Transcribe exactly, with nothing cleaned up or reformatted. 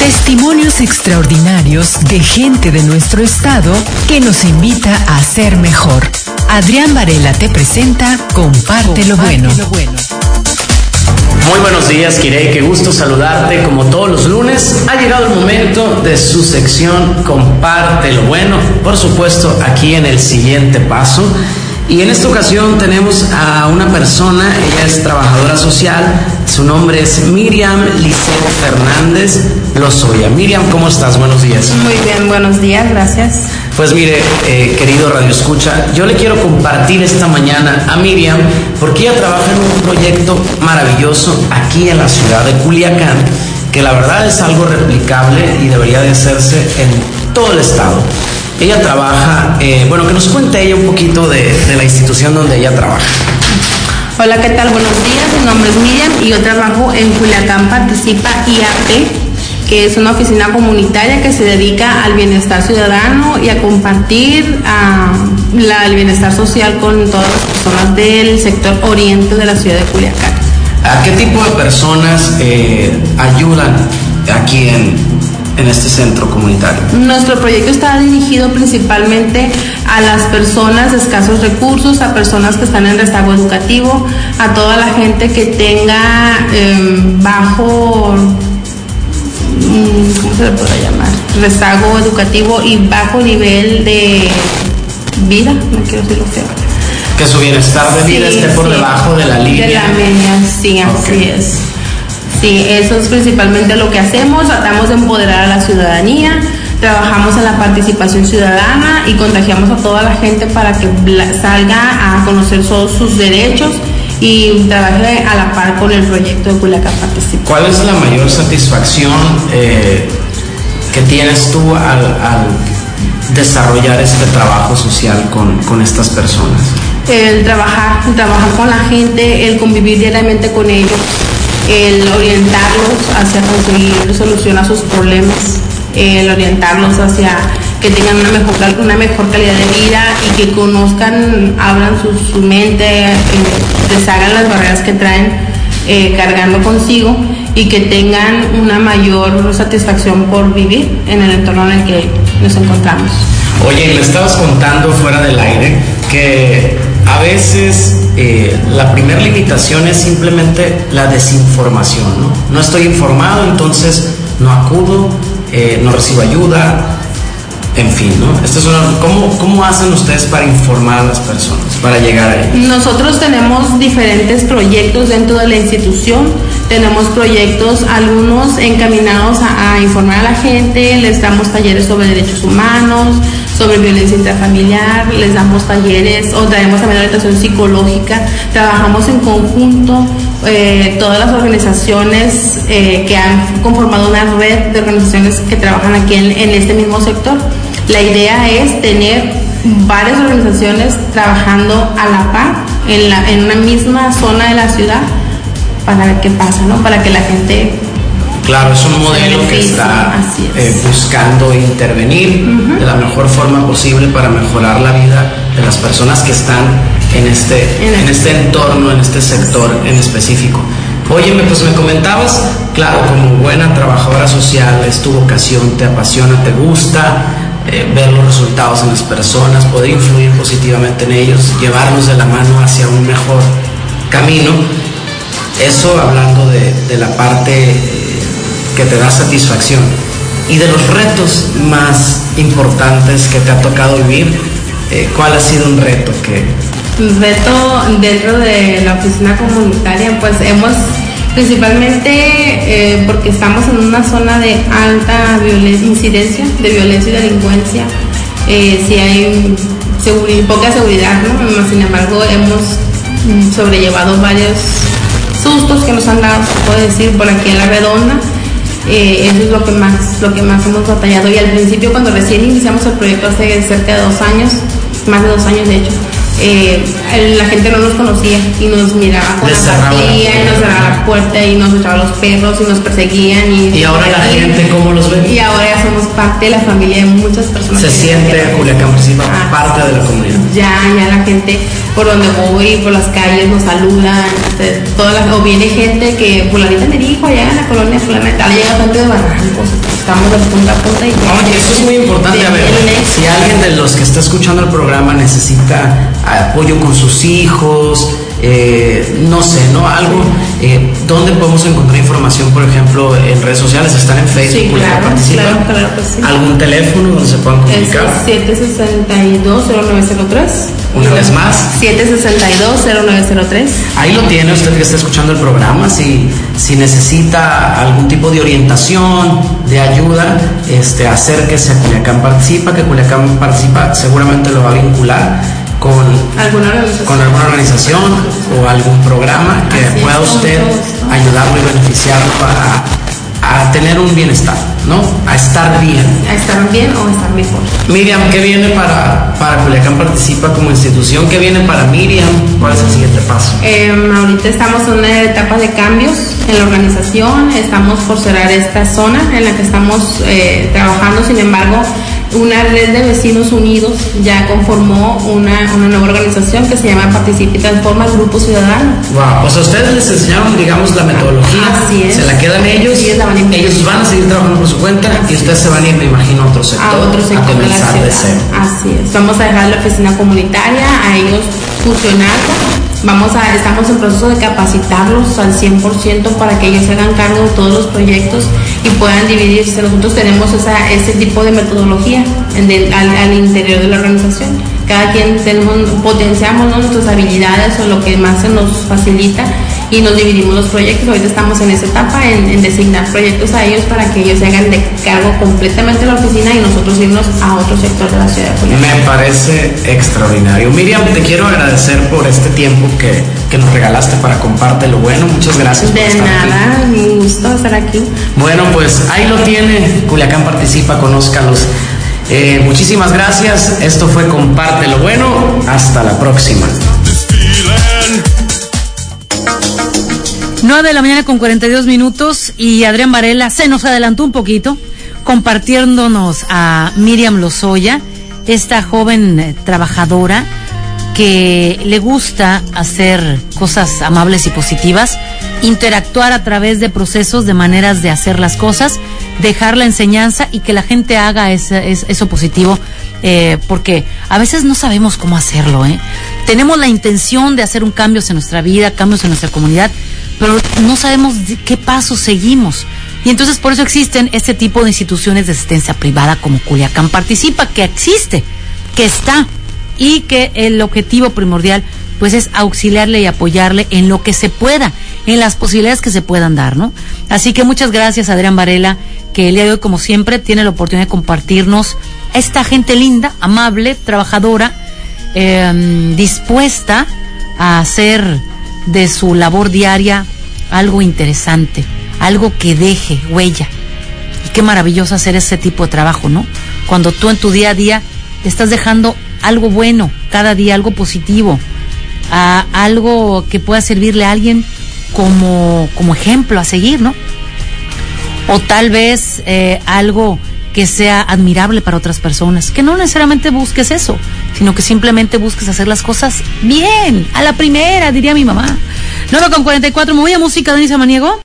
Testimonios extraordinarios de gente de nuestro estado que nos invita a ser mejor. Adrián Varela te presenta Comparte lo bueno. Muy buenos días, Kirei, qué gusto saludarte como todos los lunes. Ha llegado el momento de su sección Comparte lo bueno, por supuesto aquí en El Siguiente Paso. Y en esta ocasión tenemos a una persona, ella es trabajadora social, su nombre es Miriam Lisette Fernández Lozoya. Miriam, ¿cómo estás? Buenos días. Muy bien, buenos días, gracias. Pues mire, eh, querido Radio Escucha, yo le quiero compartir esta mañana a Miriam porque ella trabaja en un proyecto maravilloso aquí en la ciudad de Culiacán, que la verdad es algo replicable y debería de hacerse en todo el estado. Ella trabaja, eh, bueno, que nos cuente ella un poquito de, de la institución donde ella trabaja. Hola, ¿qué tal? Buenos días, mi nombre es Miriam y yo trabajo en Culiacán Participa I A P, que es una oficina comunitaria que se dedica al bienestar ciudadano y a compartir uh, la, el bienestar social con todas las personas del sector oriente de la ciudad de Culiacán. ¿A qué tipo de personas eh, ayudan aquí en... en este centro comunitario? Nuestro proyecto está dirigido principalmente a las personas de escasos recursos, a personas que están en rezago educativo, a toda la gente que tenga eh, bajo, ¿cómo se le podrá llamar? Rezago educativo y bajo nivel de vida, no quiero decirlo feo. Que su bienestar de vida sí, esté por sí, debajo de la línea. De la media, sí, así okay. es. Sí, eso es principalmente lo que hacemos, tratamos de empoderar a la ciudadanía, trabajamos en la participación ciudadana y contagiamos a toda la gente para que salga a conocer todos sus derechos y trabaje a la par con el proyecto de Culiacán Participa. ¿Cuál es la mayor satisfacción eh, que tienes tú al, al desarrollar este trabajo social con, con estas personas? El trabajar, el trabajar con la gente, el convivir diariamente con ellos, el orientarlos hacia conseguir solución a sus problemas, el orientarlos hacia que tengan una mejor, una mejor calidad de vida y que conozcan, abran su, su mente, eh, deshagan las barreras que traen eh, cargando consigo y que tengan una mayor satisfacción por vivir en el entorno en el que nos encontramos. Oye, me estabas contando fuera del aire que a veces eh, la primera limitación es simplemente la desinformación, ¿no? No estoy informado, entonces no acudo, eh, no recibo ayuda, en fin, ¿no? Esto es una, ¿cómo, ¿Cómo hacen ustedes para informar a las personas, para llegar ahí? Nosotros tenemos diferentes proyectos dentro de la institución, tenemos proyectos, algunos encaminados a, a informar a la gente, les damos talleres sobre derechos humanos, sobre violencia intrafamiliar, les damos talleres o traemos también orientación psicológica, trabajamos en conjunto, eh, todas las organizaciones eh, que han conformado una red de organizaciones que trabajan aquí en, en este mismo sector. La idea es tener varias organizaciones trabajando a la par en, la, en una misma zona de la ciudad para ver qué pasa, ¿no? Para que la gente... Claro, es un modelo que está eh, buscando intervenir uh-huh. de la mejor forma posible para mejorar la vida de las personas que están en este, en, en este entorno, en este sector en específico. Óyeme, pues me comentabas, claro, como buena trabajadora social, es tu vocación, te apasiona, te gusta eh, ver los resultados en las personas, poder influir positivamente en ellos, llevarlos de la mano hacia un mejor camino. Eso hablando de, de la parte... Eh, que te da satisfacción y de los retos más importantes que te ha tocado vivir, eh, ¿cuál ha sido un reto que...? Un reto dentro de la oficina comunitaria, pues hemos principalmente eh, porque estamos en una zona de alta violencia, incidencia de violencia y delincuencia, eh, si hay seguri- poca seguridad, ¿no? Sin embargo hemos sobrellevado varios sustos que nos han dado, se puede decir, por aquí en la redonda. Eh, eso es lo que más lo que más hemos batallado, y al principio, cuando recién iniciamos el proyecto hace cerca de dos años, más de dos años de hecho, eh, la gente no nos conocía y nos miraba con apatía y nos cerraba la puerta y nos echaban los perros y nos perseguían y, y ahora la gente ¿cómo los ve? Y ahora ya somos parte de la familia de muchas personas. Se siente Culiacán Participa ah, parte de la comunidad. Ya, ya la gente por donde voy, por las calles nos saludan, toda la, o viene gente que fulanita me dijo allá en la colonia fulanita, llega gente de Barrancos, estamos de punta a punta. Y oye, eso es muy importante. A ver, si alguien de los que está escuchando el programa necesita apoyo con sus hijos, eh, no sé, ¿no? Algo, eh, ¿dónde podemos encontrar información, por ejemplo, en redes sociales? ¿Están en Facebook? Sí, claro, claro, claro que sí. ¿Algún teléfono donde se puedan comunicar? Es siete seis dos, cero nueve cero tres. Una vez más. siete seis dos, cero nueve cero tres. Ahí lo tiene usted que está escuchando el programa. Si, si necesita algún tipo de orientación, de ayuda, este, acérquese a Culiacán Participa, que Culiacán Participa seguramente lo va a vincular con alguna organización, con alguna organización o algún programa que Así pueda usted ayudarlo y beneficiarlo a, a tener un bienestar, ¿no? A estar bien. A estar bien o estar mejor. Miriam, ¿qué viene para, para Culiacán Participa como institución? ¿Qué viene para Miriam? ¿Cuál es el siguiente paso? Eh, ahorita estamos en una etapa de cambios en la organización, estamos por cerrar esta zona en la que estamos eh, trabajando, sin embargo, una red de vecinos unidos ya conformó una, una nueva organización que se llama Participa y Transforma, el Grupo Ciudadano. Wow, pues a ustedes les enseñaron, digamos, la metodología. Así es. Se la quedan ellos. Sí, la van a ellos van a seguir trabajando por su cuenta y ustedes se van a ir, me imagino, a otro sector. A otro sector a comenzar de la de ciudad. cero. Así es. Vamos a dejar la oficina comunitaria a ellos fusionarla. Vamos a, estamos en proceso de capacitarlos al cien por ciento para que ellos se hagan cargo de todos los proyectos y puedan dividirse. Nosotros tenemos esa, ese tipo de metodología en el, al, al interior de la organización. Cada quien tenemos, potenciamos, ¿no?, nuestras habilidades o lo que más se nos facilita y nos dividimos los proyectos. Ahorita estamos en esa etapa, en, en designar proyectos a ellos para que ellos se hagan de cargo completamente de la oficina y nosotros irnos a otro sector de la ciudad de Culiacán. Me parece extraordinario. Miriam, te quiero agradecer por este tiempo que, que nos regalaste para Comparte lo Bueno. Muchas gracias por de estar nada, aquí. Un gusto estar aquí. Bueno, pues ahí lo tiene. Culiacán Participa, conózcalos. Eh, muchísimas gracias. Esto fue Comparte lo Bueno. Hasta la próxima. nueve de la mañana con cuarenta y dos minutos y Adrián Varela se nos adelantó un poquito compartiéndonos a Miriam Lozoya, esta joven eh, trabajadora que le gusta hacer cosas amables y positivas, interactuar a través de procesos, de maneras de hacer las cosas, dejar la enseñanza y que la gente haga ese, ese, eso positivo, eh, porque a veces no sabemos cómo hacerlo, ¿eh? Tenemos la intención de hacer un cambio en nuestra vida, cambios en nuestra comunidad, pero no sabemos qué pasos seguimos. Y entonces por eso existen este tipo de instituciones de asistencia privada como Culiacán Participa, que existe, que está, y que el objetivo primordial pues es auxiliarle y apoyarle en lo que se pueda, en las posibilidades que se puedan dar, ¿no? Así que muchas gracias, Adrián Varela, que el día de hoy, como siempre, tiene la oportunidad de compartirnos a esta gente linda, amable, trabajadora, eh, dispuesta a hacer de su labor diaria algo interesante, algo que deje huella. Y qué maravilloso hacer ese tipo de trabajo, ¿no? Cuando tú en tu día a día te estás dejando algo bueno, cada día algo positivo, a algo que pueda servirle a alguien como, como ejemplo a seguir, ¿no? O tal vez eh, algo que sea admirable para otras personas, que no necesariamente busques eso, sino que simplemente busques hacer las cosas bien, a la primera, diría mi mamá. nueve con cuarenta y cuatro, me voy a música, Denise Samaniego.